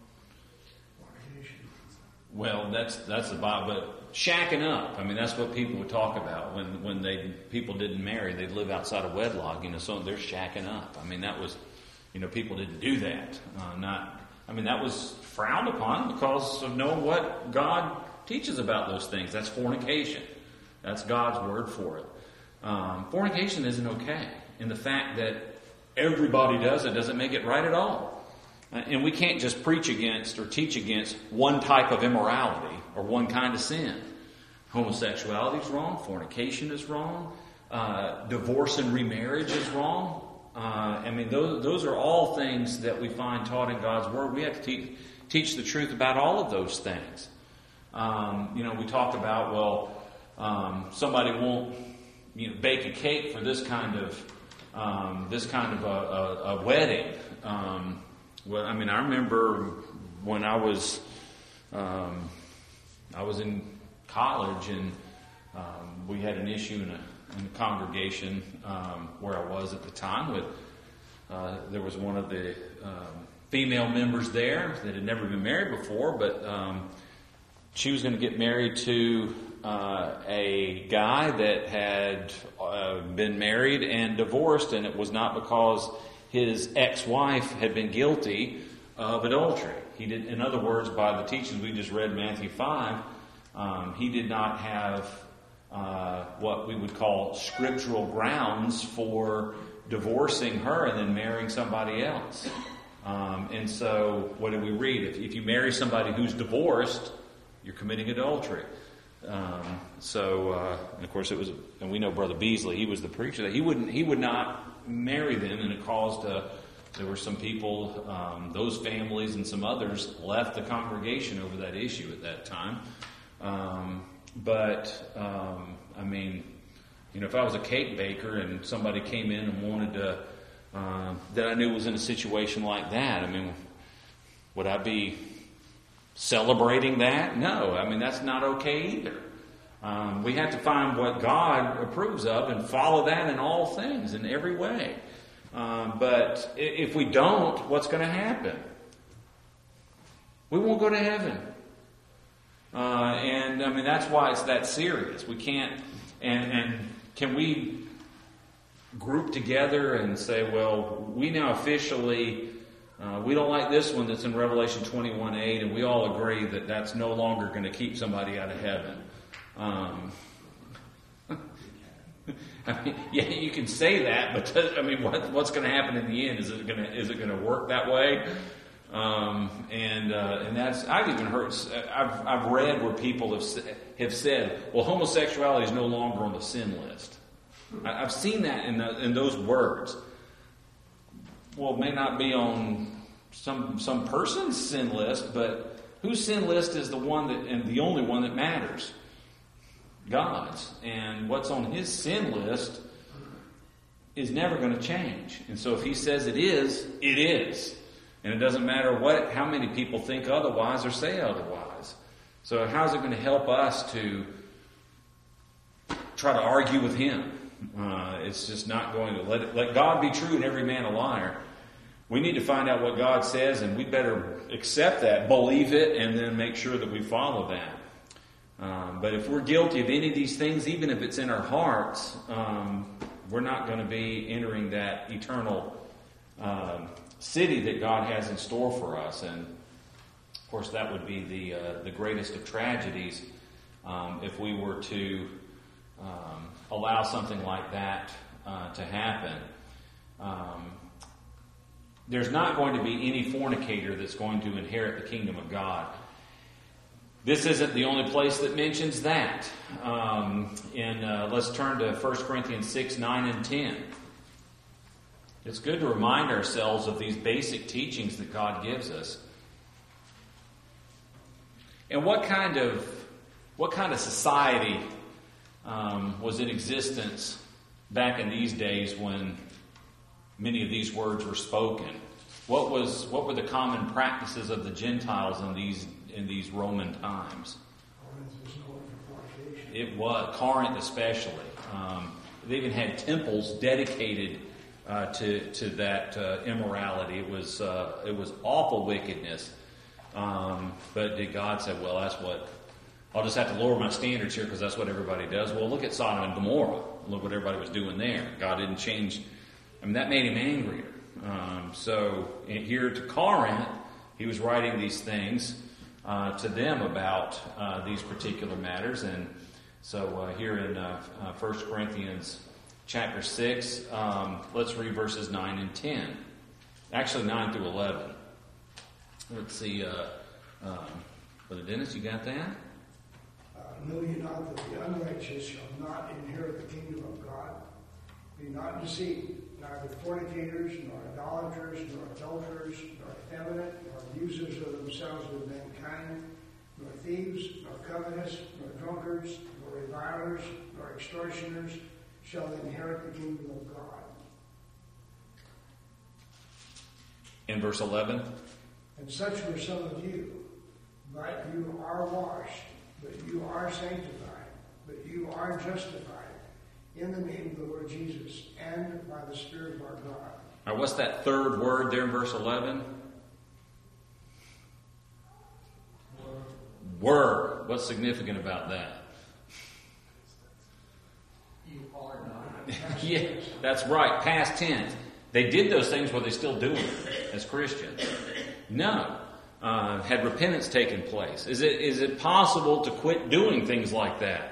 Well, that's that's the Bible, but shacking up. I mean, that's what people would talk about when when they people didn't marry, they'd live outside of wedlock. You know, so they're shacking up. I mean, that was, you know, people didn't do that. Uh, not, I mean, that was frowned upon because of knowing what God teaches about those things. That's fornication. That's God's word for it. Um, fornication isn't okay, and the fact that everybody does it doesn't make it right at all. And we can't just preach against or teach against one type of immorality or one kind of sin. Homosexuality is wrong. Fornication is wrong. Uh, divorce and remarriage is wrong. Uh, I mean, those, those are all things that we find taught in God's Word. We have to te- teach the truth about all of those things. Um, you know, we talk about, well, um, somebody won't, you know, bake a cake for this kind of um, this kind of a, a, a wedding. Um, Well, I mean, I remember when I was um, I was in college, and um, we had an issue in a, in a congregation um, where I was at the time. With uh, there was one of the um, female members there that had never been married before, but um, she was going to get married to uh, a guy that had uh, been married and divorced, and it was not because his ex-wife had been guilty of adultery. He did, in other words, by the teachings we just read, Matthew five, um, he did not have uh, what we would call scriptural grounds for divorcing her and then marrying somebody else. Um, and so, what did we read? If, if you marry somebody who's divorced, you're committing adultery. Um, so, uh, and of course, it was, and we know Brother Beasley. He was the preacher that he wouldn't, he would not marry them, and it caused uh, there were some people, um, those families and some others left the congregation over that issue at that time. Um, but um, I mean, you know, if I was a cake baker and somebody came in and wanted to, uh, that I knew was in a situation like that, I mean, would I be celebrating that? No, I mean, that's not okay either. Um, we have to find what God approves of and follow that in all things, in every way. Um, but if we don't, what's going to happen? We won't go to heaven. Uh, and, I mean, that's why it's that serious. We can't, and, and can we group together and say, well, we now officially, uh, we don't like this one that's in Revelation twenty-one eight, and we all agree that that's no longer going to keep somebody out of heaven. Um, I mean, yeah, you can say that, but does, I mean, what, what's going to happen in the end? Is it going to is it going to work that way? Um, and uh, and that's I've even heard I've I've read where people have have said, well, homosexuality is no longer on the sin list. I, I've seen that in the, in those words. Well, it may not be on some some person's sin list, but whose sin list is the one that and the only one that matters? God's. And what's on his sin list is never going to change. And so if he says it is, it is. And it doesn't matter what, how many people think otherwise or say otherwise. So how's it going to help us to try to argue with him? Uh, it's just not going to let it, let God be true and every man a liar. We need to find out what God says, and we better accept that, believe it, and then make sure that we follow that. Um, but if we're guilty of any of these things, even if it's in our hearts, um, we're not going to be entering that eternal um, city that God has in store for us. And of course, that would be the uh, the greatest of tragedies um, if we were to um, allow something like that uh, to happen. Um, there's not going to be any fornicator that's going to inherit the kingdom of God. This isn't the only place that mentions that. Um, and uh, let's turn to First Corinthians six, nine, and ten. It's good to remind ourselves of these basic teachings that God gives us. And what kind of what kind of society um, was in existence back in these days when many of these words were spoken? What was what were the common practices of the Gentiles in these in these Roman times? It was Corinth, especially. Um, they even had temples dedicated uh, to to that uh, immorality. It was uh, it was awful wickedness. Um, but did God say, "Well, that's what I'll just have to lower my standards here because that's what everybody does"? Well, look at Sodom and Gomorrah. Look what everybody was doing there. God didn't change. I mean, that made him angrier. Um, so here to Corinth, he was writing these things uh, to them about uh, these particular matters. And so uh, here in uh, uh, First Corinthians chapter six, um, let's read verses nine and ten. Actually, nine through eleven. Let's see. Uh, um, Brother Dennis, you got that? Uh, know ye not that the unrighteous shall not inherit the kingdom of God? Be not deceived. Neither fornicators, nor idolaters, nor adulterers, nor effeminate, nor users of themselves with mankind, nor thieves, nor covetous, nor drunkards, nor revilers, nor extortioners shall inherit the kingdom of God. In verse eleven. And such were some of you, but you are washed, but you are sanctified, but you are justified in the name of the Lord Jesus and by the Spirit of our God. All right, what's that third word there in verse eleven? Were. What's significant about that? You are not. Yeah, that's right. Past tense. They did those things, were they still doing it as Christians? No. Uh, had repentance taken place? Is it is it possible to quit doing things like that?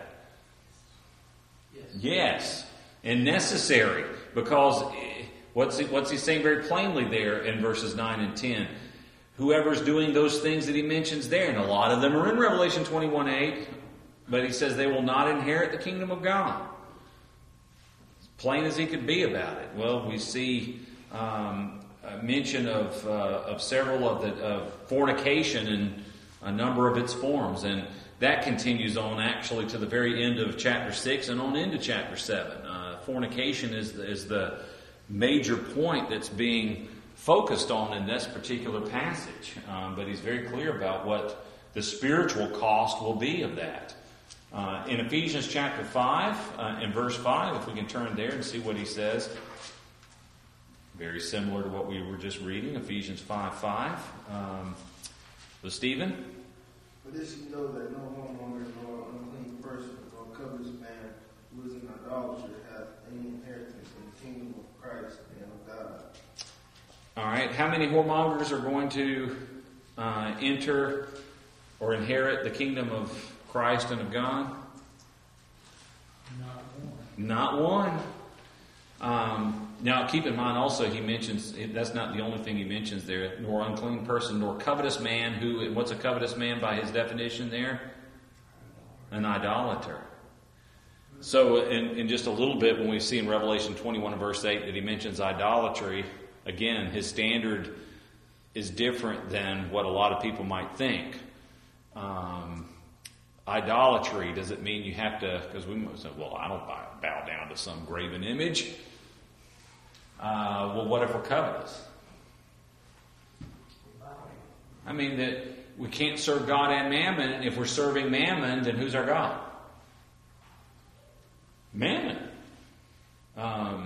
Yes, and necessary, because what's he, what's he saying very plainly there in verses nine and ten? Whoever's doing those things that he mentions there, and a lot of them are in Revelation twenty-one eight, but he says they will not inherit the kingdom of God. As plain as he could be about it. Well, we see um, a mention of uh, of several of the of fornication in a number of its forms, and that continues on actually to the very end of chapter six and on into chapter seven. Uh, fornication is the, is the major point that's being focused on in this particular passage. Um, but he's very clear about what the spiritual cost will be of that. Uh, in Ephesians chapter five, uh, in verse five, if we can turn there and see what he says. Very similar to what we were just reading, Ephesians five five. Um, so Stephen? For this you know that no homeowner, nor unclean person, nor covetous man who is an idolater hath any inheritance in the kingdom of Christ and of God. All right, how many whoremongers are going to uh, enter or inherit the kingdom of Christ and of God? Not one. Not one. Um, now, keep in mind also, he mentions, that's not the only thing he mentions there, nor unclean person, nor covetous man, who, what's a covetous man by his definition there? An idolater. So, in, in just a little bit, when we see in Revelation twenty-one and verse eight that he mentions idolatry, again, his standard is different than what a lot of people might think. Um, idolatry, does it mean you have to, because we might say, well, I don't bow, bow down to some graven image. Uh, well, what if we're covetous? I mean, that we can't serve God and mammon. If we're serving mammon, then who's our God? Mammon. Um,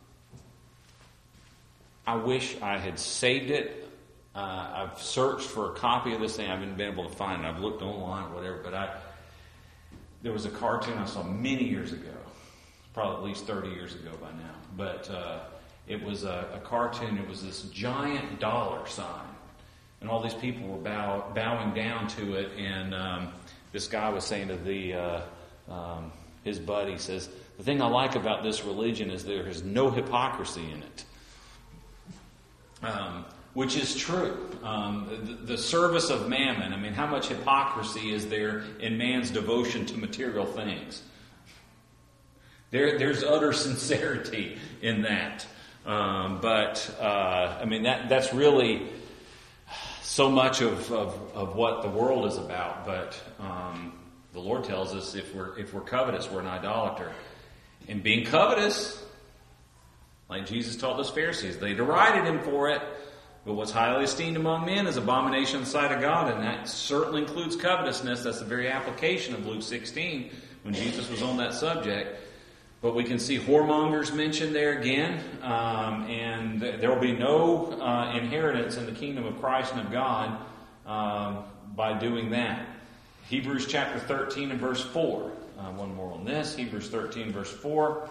I wish I had saved it. Uh, I've searched for a copy of this thing. I haven't been able to find it. I've looked online or whatever, but I there was a cartoon I saw many years ago, probably at least thirty years ago by now. But uh, it was a, a cartoon. It was this giant dollar sign, and all these people were bow, bowing down to it. And um, this guy was saying to the uh, um, his buddy, says, "The thing I like about this religion is there is no hypocrisy in it." Um, which is true. Um, the, the service of mammon, I mean, how much hypocrisy is there in man's devotion to material things? There, there's utter sincerity in that. Um, but, uh, I mean, that that's really so much of, of, of what the world is about. But um, the Lord tells us if we're if we're covetous, we're an idolater. And being covetous, like Jesus told those Pharisees, they derided him for it. But what's highly esteemed among men is abomination in the sight of God, and that certainly includes covetousness. That's the very application of Luke sixteen when Jesus was on that subject. But we can see whoremongers mentioned there again, um, and there will be no uh, inheritance in the kingdom of Christ and of God um, by doing that. Hebrews chapter thirteen and verse four. Uh, one more on this. Hebrews thirteen verse four.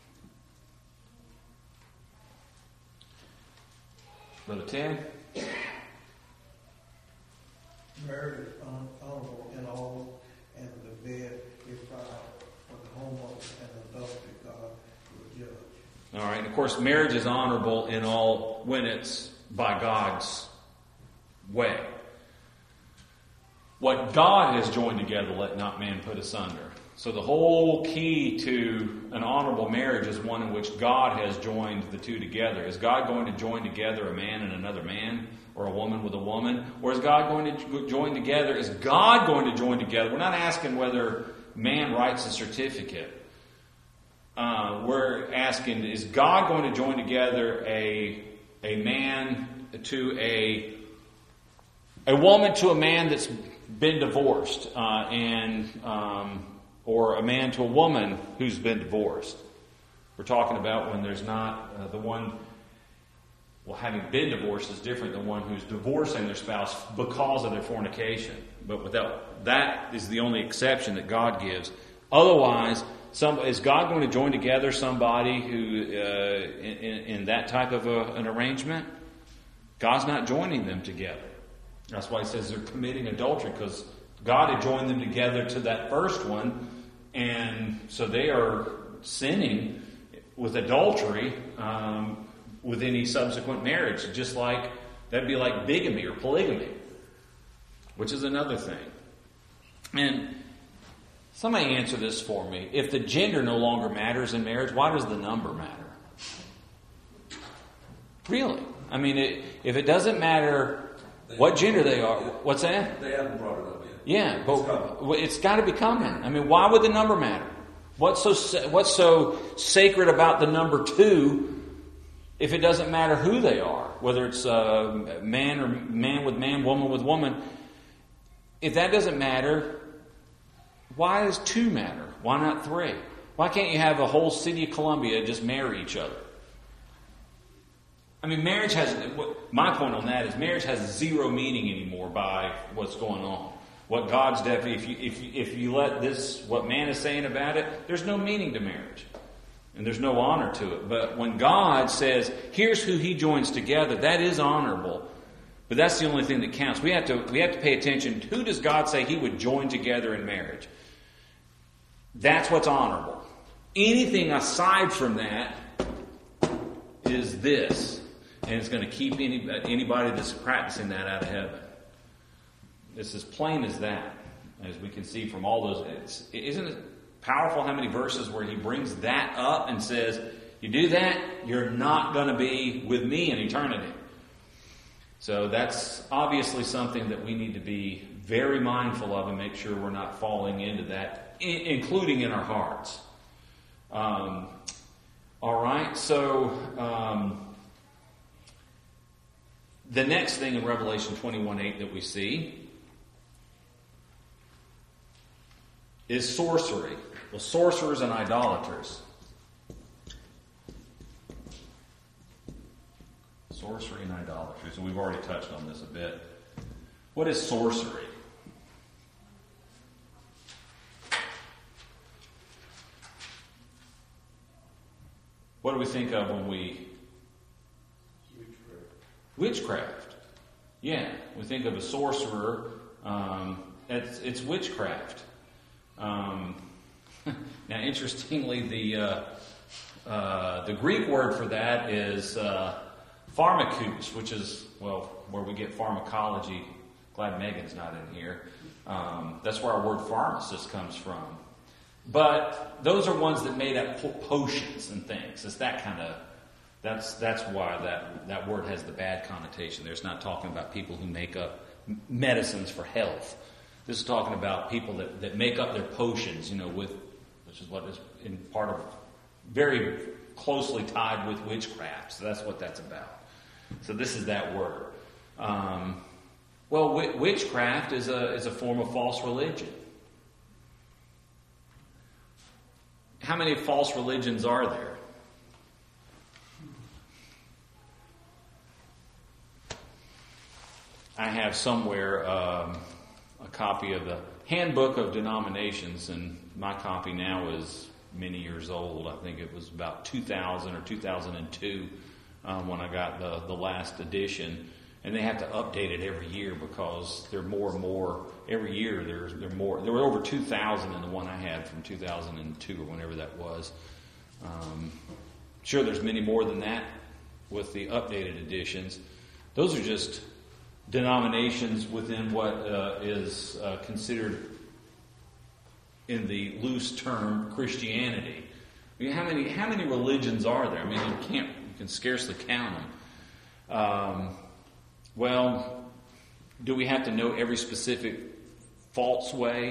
Brother Tim? Marriage is un- honorable in all, and the bed is foul, for the homeowner and adultery God will judge. All right. And of course, marriage is honorable in all when it's by God's way. What God has joined together, let not man put asunder. So the whole key to an honorable marriage is one in which God has joined the two together. Is God going to join together a man and another man, or a woman with a woman? Or is God going to join together? Is God going to join together? We're not asking whether man writes a certificate. Uh, we're asking, is God going to join together a a man to a a woman to a man that's been divorced, uh, and um, or a man to a woman who's been divorced? We're talking about when there's not uh, the one. Well, having been divorced is different than one who's divorcing their spouse because of their fornication. But without that is the only exception that God gives. Otherwise, some, is God going to join together somebody who uh, in, in that type of a, an arrangement? God's not joining them together. That's why he says they're committing adultery, because God had joined them together to that first one, and so they are sinning with adultery um, with any subsequent marriage. Just like, that'd be like bigamy or polygamy, which is another thing. And somebody answer this for me. If the gender no longer matters in marriage, why does the number matter? Really? I mean, it, if it doesn't matter what gender they are, what's that? They haven't brought it up yet. Yeah, but it's got to be coming. I mean, why would the number matter? What's so what's so sacred about the number two if it doesn't matter who they are, whether it's uh, man or man with man, woman with woman? If that doesn't matter, why does two matter? Why not three? Why can't you have a whole city of Columbia just marry each other? I mean, marriage has, my point on that is marriage has zero meaning anymore by what's going on. What God's definitely, if you, if you, if you let this, what man is saying about it, there's no meaning to marriage. And there's no honor to it. But when God says, here's who he joins together, that is honorable. But that's the only thing that counts. We have to, we have to pay attention. Who does God say he would join together in marriage? That's what's honorable. Anything aside from that is this. And it's going to keep any, anybody that's practicing that out of heaven. It's as plain as that, as we can see from all those. It's, isn't it powerful how many verses where he brings that up and says, you do that, you're not going to be with me in eternity. So that's obviously something that we need to be very mindful of and make sure we're not falling into that, including in our hearts. Um, all right, so um, the next thing in Revelation twenty-one eight that we see is sorcery. Well, sorcerers and idolaters. Sorcery and idolatry. So we've already touched on this a bit. What is sorcery? What do we think of when we... Witchcraft. Witchcraft. Yeah, we think of a sorcerer. Um, it's, it's witchcraft. Um, now, interestingly, the uh, uh, the Greek word for that is uh, pharmacus, which is, well, where we get pharmacology. Glad Megan's not in here. Um, that's where our word pharmacist comes from. But those are ones that made up po- potions and things. It's that kind of, that's that's why that, that word has the bad connotation. There's not talking about people who make up medicines for health. This is talking about people that, that make up their potions, you know, with, which is what is in part of, very closely tied with witchcraft. So that's what that's about. So this is that word. Um, well, w- witchcraft is a is a form of false religion. How many false religions are there? I have somewhere um, a copy of the Handbook of Denominations, and my copy now is many years old. I think it was about two thousand or two thousand two um, when I got the, the last edition. And they have to update it every year because there are more and more. Every year there's there are more. There were over two thousand in the one I had from two thousand two or whenever that was. Um, sure, there's many more than that with the updated editions. Those are just denominations within what uh, is uh, considered in the loose term Christianity. I mean, how many how many religions are there? I mean, you can't you can scarcely count them. Um, well, do we have to know every specific false way?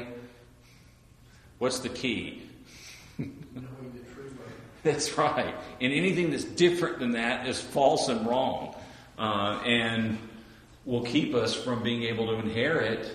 What's the key? Knowing the true way. That's right. And anything that's different than that is false and wrong, uh, and will keep us from being able to inherit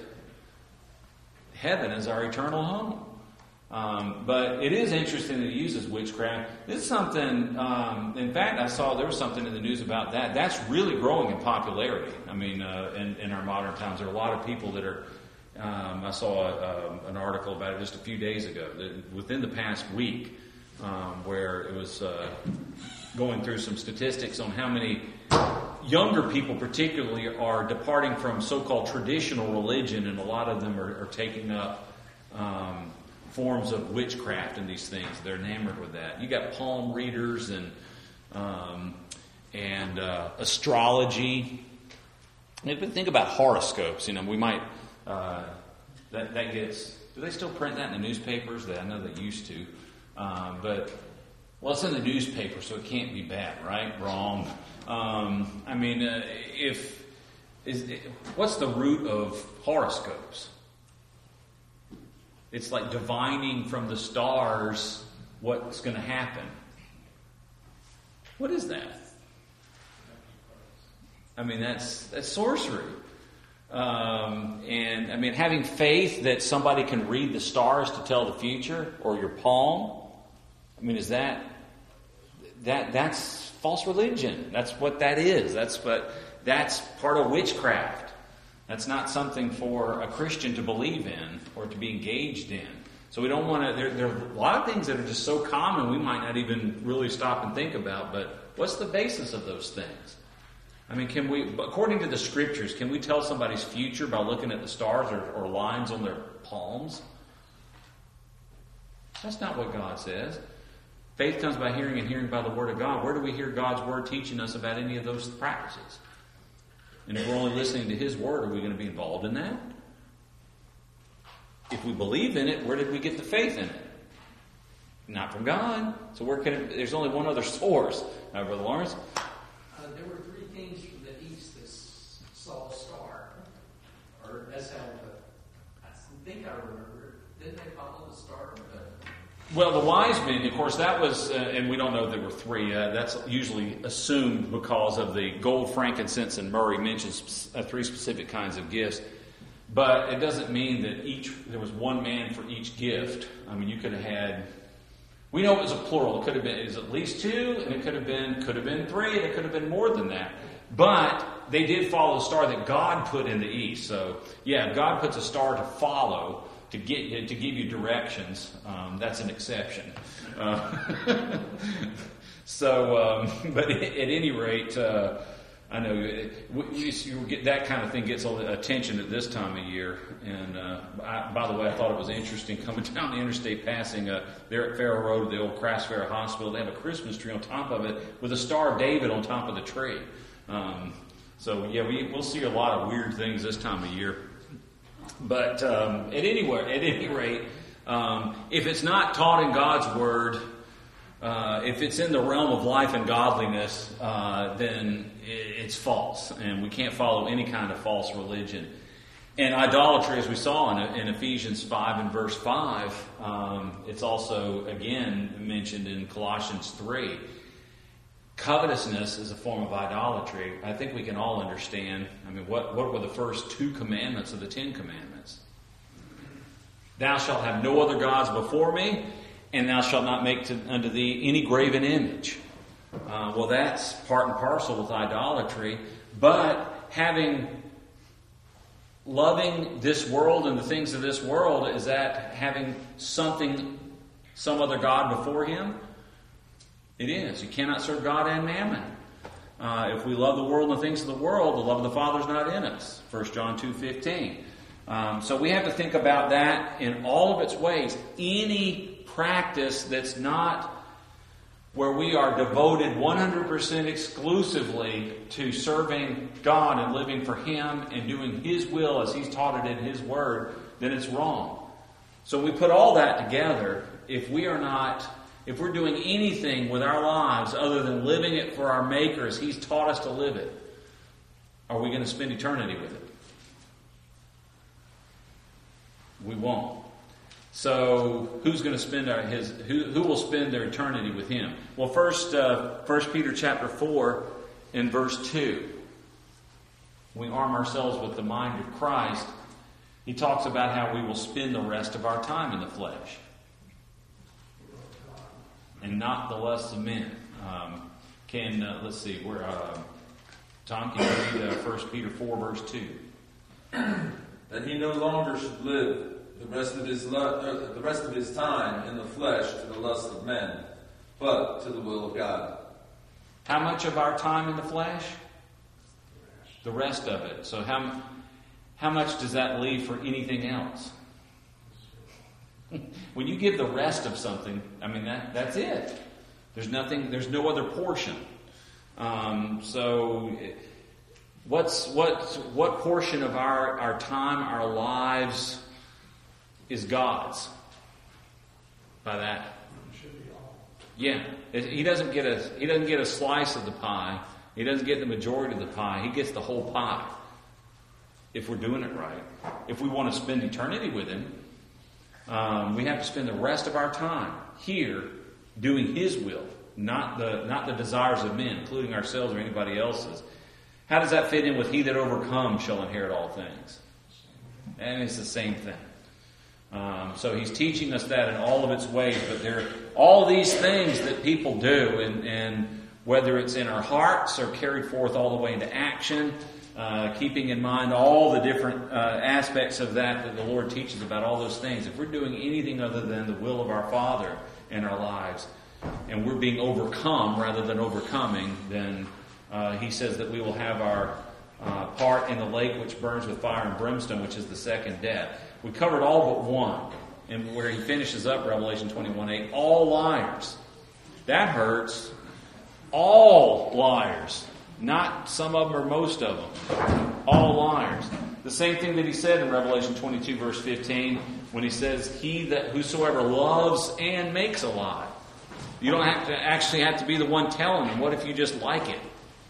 heaven as our eternal home. Um, but it is interesting that it uses witchcraft. This is something, um, in fact, I saw there was something in the news about that. That's really growing in popularity. I mean, uh, in, in our modern times, there are a lot of people that are, um, I saw a, a, an article about it just a few days ago, that within the past week, um, where it was uh, going through some statistics on how many younger people particularly are departing from so-called traditional religion, and a lot of them are, are taking up um, forms of witchcraft and these things. They're enamored with that. You got palm readers and um, and uh, astrology. And think about horoscopes. You know, we might uh, that that gets. Do they still print that in the newspapers? I know they used to, um, but well, it's in the newspaper, so it can't be bad, right? Wrong. Um, I mean, uh, if is what's the root of horoscopes? It's like divining from the stars what's going to happen. What is that? I mean, that's that's sorcery. Um, and I mean, having faith that somebody can read the stars to tell the future, or your palm. I mean, is that that that's false religion? That's what that is. That's what that's part of witchcraft. That's not something for a Christian to believe in or to be engaged in. So we don't want to, there, there are a lot of things that are just so common we might not even really stop and think about, but what's the basis of those things? I mean, can we, according to the scriptures, can we tell somebody's future by looking at the stars or, or lines on their palms? That's not what God says. Faith comes by hearing, and hearing by the Word of God. Where do we hear God's Word teaching us about any of those practices? And if we're only listening to His Word, are we going to be involved in that? If we believe in it, where did we get the faith in it? Not from God. So where can it, there's only one other source. Now, Brother Lawrence? Uh, there were three kings from the east that s- saw a star. Or that's how, the, I think I remember. Didn't they follow the star? But, Well, the wise men, of course, that was, uh, and we don't know there were three. Uh, that's usually assumed because of the gold, frankincense, and myrrh. He mentions uh, three specific kinds of gifts. But it doesn't mean that each there was one man for each gift. I mean, you could have had. We know it was a plural. It could have been it was at least two, and it could have been could have been three, and it could have been more than that. But they did follow the star that God put in the east. So yeah, God puts a star to follow. To get you, to give you directions, um, that's an exception. Uh, so, um, but at any rate, uh, I know it, you, you get that kind of thing gets attention at this time of year. And uh, I, by the way, I thought it was interesting coming down the interstate, passing uh, there at Farrow Road, the old Crass Fair Hospital. They have a Christmas tree on top of it with a Star of David on top of the tree. Um, so yeah, we, we'll see a lot of weird things this time of year. But um, at any at any rate, um, if it's not taught in God's Word, uh, if it's in the realm of life and godliness, uh, then it's false, and we can't follow any kind of false religion. And idolatry, as we saw in, in Ephesians five and verse five, um, it's also again mentioned in Colossians three. Covetousness is a form of idolatry. I think we can all understand. I mean, what, what were the first two commandments of the Ten Commandments? Thou shalt have no other gods before me, and thou shalt not make to, unto thee any graven image. Uh, well, that's part and parcel with idolatry. But having, loving this world and the things of this world, is that having something, some other God before Him? It is. You cannot serve God and mammon. Uh, if we love the world and the things of the world, the love of the Father is not in us. First John two fifteen. Um, so we have to think about that in all of its ways. Any practice that's not where we are devoted one hundred percent exclusively to serving God and living for Him and doing His will as He's taught it in His Word, then it's wrong. So we put all that together. If we are not... If we're doing anything with our lives other than living it for our Maker as He's taught us to live it, are we going to spend eternity with it? We won't. So who's going to spend our his who who will spend their eternity with Him? Well, first, uh, First Peter chapter four in verse two, we arm ourselves with the mind of Christ. He talks about how we will spend the rest of our time in the flesh, and not the lusts of men. Um, can uh, let's see, where uh, Tom, can you read uh, First Peter four verse two? That he no longer should live the rest of his lo- uh, the rest of his time in the flesh to the lust of men, but to the will of God. How much of our time in the flesh? The rest of it. So how how much does that leave for anything else? When you give the rest of something, I mean, that that's it. There's nothing, there's no other portion. Um, so what's what what portion of our, our time, our lives is God's? By that. Yeah. He doesn't get a he doesn't get a slice of the pie. He doesn't get the majority of the pie. He gets the whole pie. If we're doing it right. If we want to spend eternity with Him, Um, we have to spend the rest of our time here doing His will, not the not the desires of men, including ourselves or anybody else's. How does that fit in with He that overcomes shall inherit all things? And it's the same thing. Um, so He's teaching us that in all of its ways, but there are all these things that people do, and, and whether it's in our hearts or carried forth all the way into action, Uh, keeping in mind all the different uh, aspects of that that the Lord teaches about all those things. If we're doing anything other than the will of our Father in our lives, and we're being overcome rather than overcoming, then uh, He says that we will have our uh, part in the lake which burns with fire and brimstone, which is the second death. We covered all but one, and where He finishes up Revelation twenty-one eight, all liars. That hurts. All liars. Not some of them or most of them. All liars. The same thing that He said in Revelation twenty-two verse fifteen when He says, He that whosoever loves and makes a lie. You don't have to actually have to be the one telling them. What if you just like it?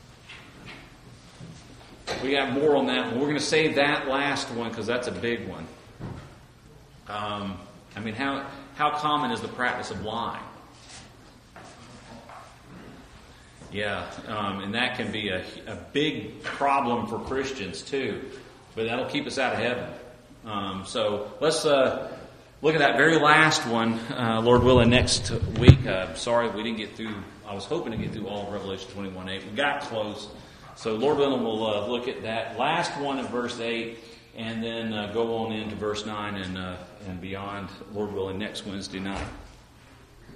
We have more on that one. We're going to save that last one because that's a big one. Um, I mean, how how common is the practice of lying? Yeah, um, and that can be a, a big problem for Christians too, but that'll keep us out of heaven. Um, so let's uh, look at that very last one, uh, Lord willing, next week. Uh, sorry we didn't get through. I was hoping to get through all of Revelation twenty-one eight. We got close. So Lord willing, we'll uh, look at that last one in verse eight, and then uh, go on into verse nine and uh, and beyond, Lord willing, next Wednesday night.